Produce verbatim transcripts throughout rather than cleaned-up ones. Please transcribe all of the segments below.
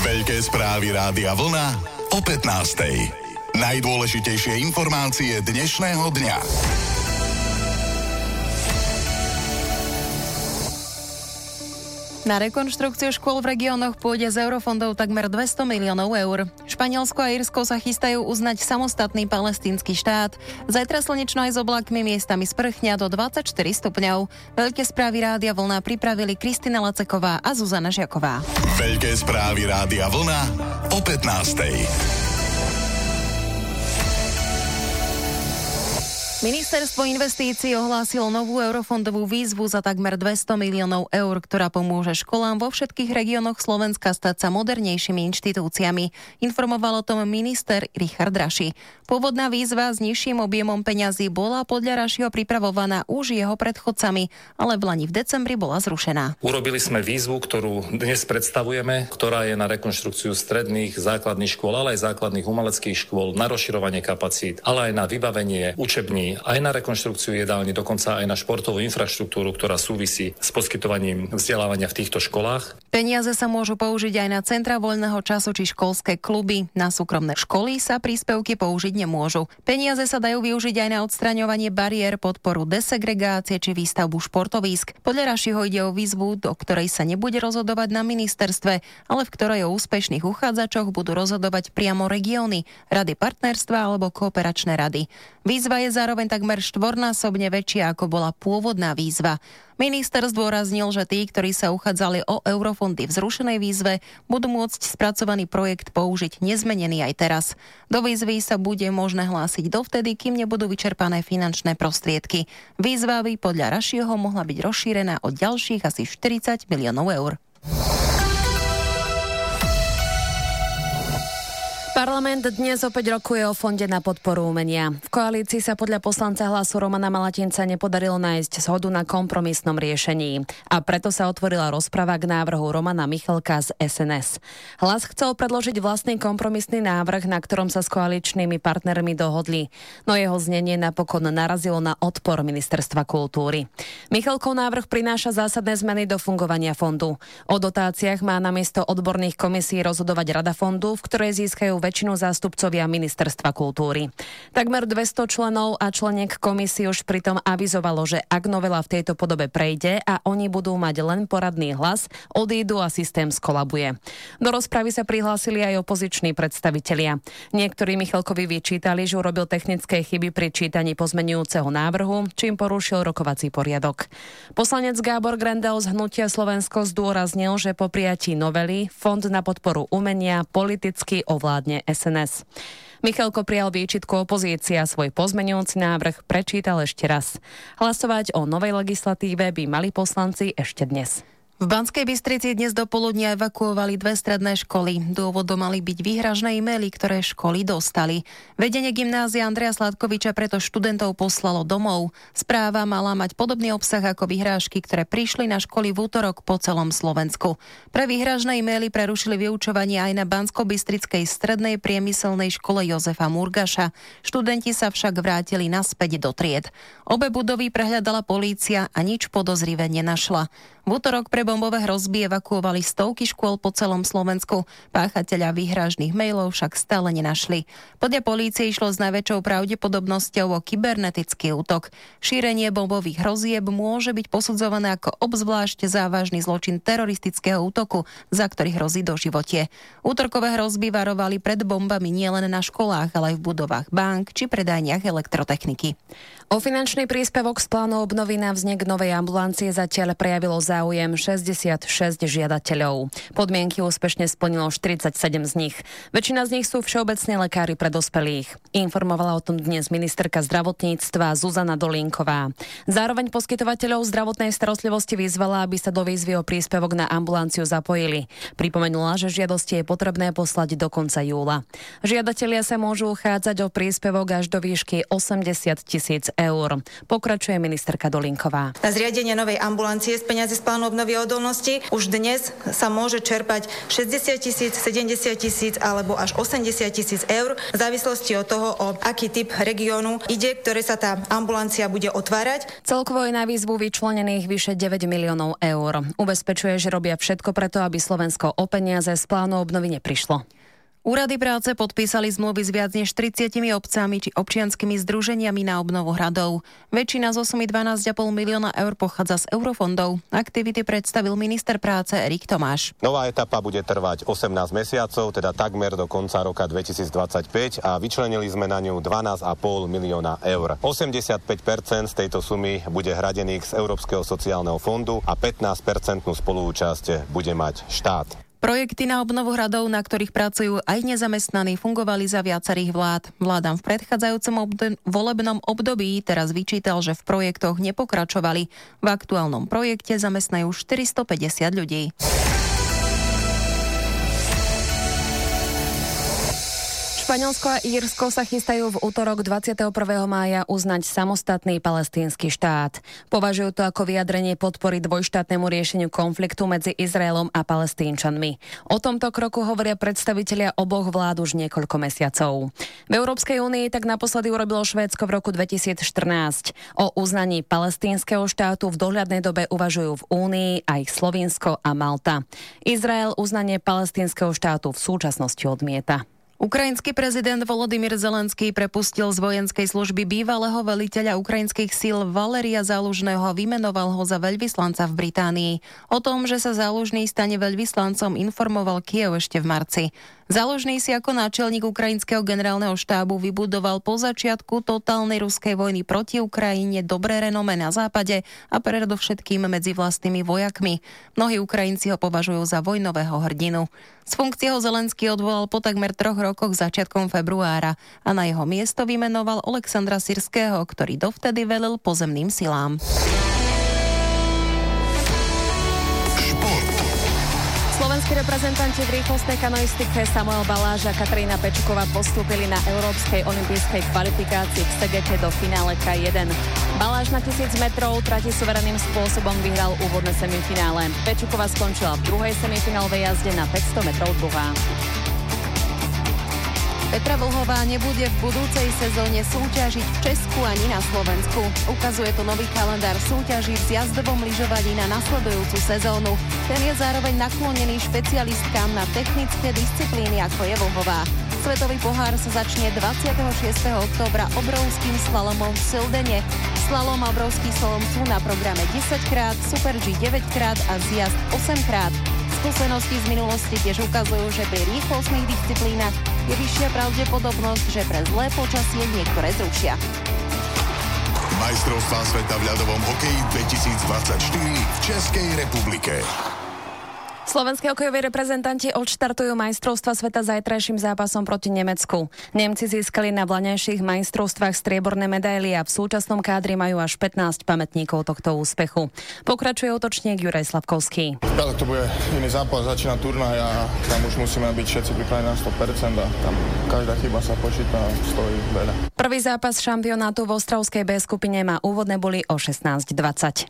Veľké správy Rádia Vlna o pätnástej. Najdôležitejšie informácie dnešného dňa. Na rekonštrukciu škôl v regiónoch pôjde z eurofondov takmer dvesto miliónov eur. Španielsko a Írsko sa chystajú uznať samostatný palestínsky štát. Zajtra slnečno aj s oblákmi, miestami sprchňa do dvadsaťštyri stupňov. Veľké správy Rádia Vlna pripravili Kristina Laceková a Zuzana Žiaková. Veľké správy Rádia Vlna o pätnástej. Ministerstvo investícií ohlásilo novú eurofondovú výzvu za takmer dvesto miliónov eur, ktorá pomôže školám vo všetkých regiónoch Slovenska stať sa modernejšími inštitúciami. Informoval o tom minister Richard Raši. Pôvodná výzva s nižším objemom peňazí bola podľa Rašiho pripravovaná už jeho predchodcami, ale v lani v decembri bola zrušená. Urobili sme výzvu, ktorú dnes predstavujeme, ktorá je na rekonštrukciu stredných, základných škôl, ale aj základných umeleckých škôl, na rozširovanie kapacít, ale aj na vybavenie učební, aj na rekonštrukciu jedálni, dokonca aj na športovú infraštruktúru, ktorá súvisí s poskytovaním vzdelávania v týchto školách. Peniaze sa môžu použiť aj na centra voľného času či školské kluby. Na súkromné školy sa príspevky použiť nemôžu. Peniaze sa dajú využiť aj na odstraňovanie bariér, podporu desegregácie či výstavbu športovísk. Podľa Rašiho ide o výzvu, do ktorej sa nebude rozhodovať na ministerstve, ale v ktorej o úspešných uchádzačoch budú rozhodovať priamo regióny, rady partnerstva alebo kooperačné rady. Výzva je zároveň takmer štvornásobne väčšia, ako bola pôvodná výzva. Minister zdôraznil, že tí, ktorí sa uchádzali o eurofondy v zrušenej výzve, budú môcť spracovaný projekt použiť nezmenený aj teraz. Do výzvy sa bude možné hlásiť dovtedy, kým nebudú vyčerpané finančné prostriedky. Výzva by podľa Rašiho mohla byť rozšírená o ďalších asi štyridsať miliónov eur. Parlament dnes opäť rokuje o fonde na podporu umenia. V koalícii sa podľa poslanca Hlasu Romana Malatinca nepodarilo nájsť zhodu na kompromisnom riešení. A preto sa otvorila rozprava k návrhu Romana Michalka z es en es. Hlas chcel predložiť vlastný kompromisný návrh, na ktorom sa s koaličnými partnermi dohodli. No jeho znenie napokon narazilo na odpor Ministerstva kultúry. Michalkov návrh prináša zásadné zmeny do fungovania fondu. O dotáciách má namiesto odborných komisí rozhodovať Rada fondu, v ktorej získajú väčšinu zástupcovia Ministerstva kultúry. Takmer dvesto členov a členiek komisie už pritom avizovalo, že ak novela v tejto podobe prejde a oni budú mať len poradný hlas, odídu a systém skolabuje. Do rozpravy sa prihlásili aj opoziční predstavitelia. Niektorí Michalkovi vyčítali, že urobil technické chyby pri čítaní pozmenujúceho návrhu, čím porušil rokovací poriadok. Poslanec Gábor Grendel z Hnutia Slovensko zdôraznil, že po prijatí novely Fond na podporu umenia politicky ovládne es en es. Michalko prijal výčitku opozície a svoj pozmeňujúci návrh prečítal ešte raz. Hlasovať o novej legislatíve by mali poslanci ešte dnes. V Banskej Bystrici dnes dopoludnia evakuovali dve stredné školy. Dôvodom mali byť výhražné e-maily, ktoré školy dostali. Vedenie gymnázia Andreja Sladkoviča preto študentov poslalo domov. Správa mala mať podobný obsah ako vyhrážky, ktoré prišli na školy v útorok po celom Slovensku. Pre výhražné e-maily prerušili vyučovanie aj na Banskobystrickej strednej priemyselnej škole Jozefa Murgaša. Študenti sa však vrátili naspäť do tried. Obe budovy prehľadala polícia a nič podozrivé nenašla. V útorok pre bombové hrozby evakuovali stovky škôl po celom Slovensku. Páchateľa výhražných mailov však stále nenašli. Podľa polície išlo s najväčšou pravdepodobnosťou o kybernetický útok. Šírenie bombových hrozieb môže byť posudzované ako obzvlášť závažný zločin teroristického útoku, za ktorý hrozí doživotie. Útorkové hrozby varovali pred bombami nielen na školách, ale aj v budovách bank či predajniach elektrotechniky. O finančný príspevok z plánu obnovy na vznik novej ambulancie zatiaľ prejavilo záujem šesťdesiatšesť žiadateľov. Podmienky úspešne splnilo štyridsaťsedem z nich. Väčšina z nich sú všeobecní lekári pre dospelých. Informovala o tom dnes ministerka zdravotníctva Zuzana Dolínková. Zároveň poskytovateľov zdravotnej starostlivosti vyzvala, aby sa do výzvy o príspevok na ambulanciu zapojili. Pripomenula, že žiadosti je potrebné poslať do konca júla. Žiadatelia sa môžu uchádzať o príspevok až do výšky osemdesiat tisíc eur. Pokračuje ministerka Dolínková. Na zriadenie novej ambulancie z peňazí z plánu obnovy odolnosti, už dnes sa môže čerpať šesťdesiat tisíc, sedemdesiat tisíc alebo až osemdesiat tisíc eur v závislosti od toho, o aký typ regiónu ide, ktoré sa tá ambulancia bude otvárať. Celkovo je na výzvu vyčlenených vyše deväť miliónov eur. Ubezpečuje, že robia všetko preto, aby Slovensko o peniaze z plánu obnovy neprišlo. Úrady práce podpísali zmluvy s viac než tridsiatimi obcami či občianskymi združeniami na obnovu hradov. Väčšina z sumy dvanásť celá päť milióna eur pochádza z eurofondov. Aktivity predstavil minister práce Erik Tomáš. Nová etapa bude trvať osemnásť mesiacov, teda takmer do konca roka dvetisícdvadsaťpäť a vyčlenili sme na ňu dvanásť celá päť milióna eur. osemdesiatpäť percent z tejto sumy bude hradených z Európskeho sociálneho fondu a pätnásť percent spoluúčasť bude mať štát. Projekty na obnovu hradov, na ktorých pracujú aj nezamestnaní, fungovali za viacerých vlád. Vládam v predchádzajúcom obd- volebnom období teraz vyčítal, že v projektoch nepokračovali. V aktuálnom projekte zamestnajú štyristopäťdesiat ľudí. Španielsko a Írsko sa chystajú v útorok dvadsiateho prvého mája uznať samostatný palestínsky štát. Považujú to ako vyjadrenie podpory dvojštátnemu riešeniu konfliktu medzi Izraelom a Palestínčanmi. O tomto kroku hovoria predstavitelia oboch vlád už niekoľko mesiacov. V Európskej únii tak naposledy urobilo Švédsko v roku dvetisícštrnásť. O uznaní palestínskeho štátu v dohľadnej dobe uvažujú v únii aj Slovinsko a Malta. Izrael uznanie palestínskeho štátu v súčasnosti odmieta. Ukrajinský prezident Volodymyr Zelenský prepustil z vojenskej služby bývalého veliteľa ukrajinských síl Valeria Zálužného a vymenoval ho za veľvyslanca v Británii. O tom, že sa Zálužný stane veľvyslancom, informoval Kyjev ešte v marci. Zálužný si ako náčelník ukrajinského generálneho štábu vybudoval po začiatku totálnej ruskej vojny proti Ukrajine dobré renome na západe a predovšetkým medzi vlastnými vojakmi. Mnohí Ukrajinci ho považujú za vojnového hrdinu. Z funkcie ho Zelenský odvolal po takmer troch rokoch začiatkom februára a na jeho miesto vymenoval Alexandra Syrského, ktorý dovtedy velil pozemným silám. Slovenskí reprezentanti v rýchlostnej kanoistike Samuel Baláž a Katarína Pečuková postúpili na Európskej olympijskej kvalifikácii v Segete do finále ká jeden. Baláž na tisíc metrov trati suverenným spôsobom vyhral úvodné semifinále. Pečuková skončila v druhej semifinálovej jazde na päťsto metrov druhá. Petra Vlhová nebude v budúcej sezóne súťažiť v Česku ani na Slovensku. Ukazuje to nový kalendár súťaží v zjazdovom lyžovaní na nasledujúcu sezónu. Ten je zároveň naklonený špecialistkám na technické disciplíny, ako je Vlhová. Svetový pohár sa začne dvadsiateho šiesteho októbra obrovským slalomom v Sildene. Slalom a obrovský slalom sú na programe desaťkrát, Super G deväťkrát a zjazd osemkrát. Skúsenosti z minulosti tiež ukazujú, že pri rýchlostných disciplínach je vyššia pravdepodobnosť, že pre zlé počasie niektoré zrušia. Majstrovstvá sveta v ľadovom hokeji dvetisícdvadsaťštyri v Českej republike. Slovenskí hokejoví reprezentanti odštartujú majstrovstva sveta zajtrajším zápasom proti Nemecku. Nemci získali na vlaňajších majstrovstvách strieborné medaily a v súčasnom kádri majú až pätnásť pamätníkov tohto úspechu. Pokračuje útočník Juraj Slavkovský. Ale to bude iný zápas, začína turnaj a tam už musíme byť všetci pripravení na sto percent a tam každá chyba sa počíta a stojí veľa. Prvý zápas šampionátu v Ostravskej B skupine má úvodné boli o šestnásť dvadsať.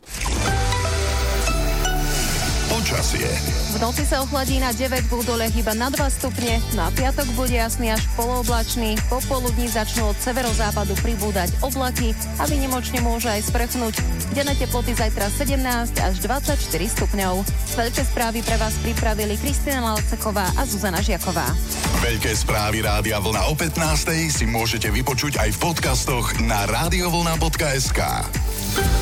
Počasie. V noci sa ochladí na deväť, v údoliach iba na dva stupne. Na piatok bude jasný až polooblačný. Popoludní začnú od severozápadu pribúdať oblaky a výnimočne môže aj sprchnúť. Denné teploty zajtra sedemnásť až dvadsaťštyri stupňov. Veľké správy pre vás pripravili Kristina Malceková a Zuzana Žiaková. Veľké správy Rádia Vlna o pätnástej si môžete vypočuť aj v podcastoch na radiovlna bodka es ká.